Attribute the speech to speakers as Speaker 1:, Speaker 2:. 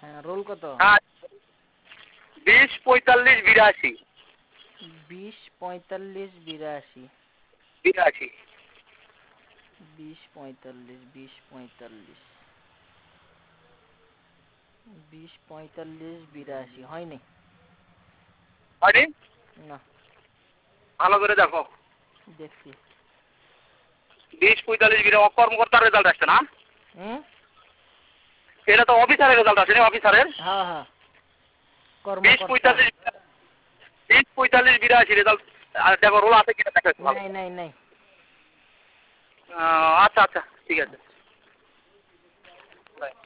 Speaker 1: হ্যাঁ, রোল কত?
Speaker 2: হ্যাঁ 20 45 82
Speaker 1: 20 45 82
Speaker 2: 82
Speaker 1: 20 45 20 45 20 45 82 হয়নি?
Speaker 2: হয়নি?
Speaker 1: না,
Speaker 2: ভালো করে দেখো।
Speaker 1: দেখছি।
Speaker 2: 20 45 82 কর্মকর্তার রেজাল্ট আসছে না?
Speaker 1: হুম?
Speaker 2: এটা তো অফিসারের রেজাল্ট আছে না, অফিসারের?
Speaker 1: হ্যাঁ হ্যাঁ,
Speaker 2: 20
Speaker 1: কর্মকর্তা।
Speaker 2: 45 20 45 82 রেজাল্ট। আর দেখো রোল আছে কিনা দেখো একটু ভালো।
Speaker 1: নাই নাই নাই।
Speaker 2: আচ্ছা আচ্ছা ঠিক আছে।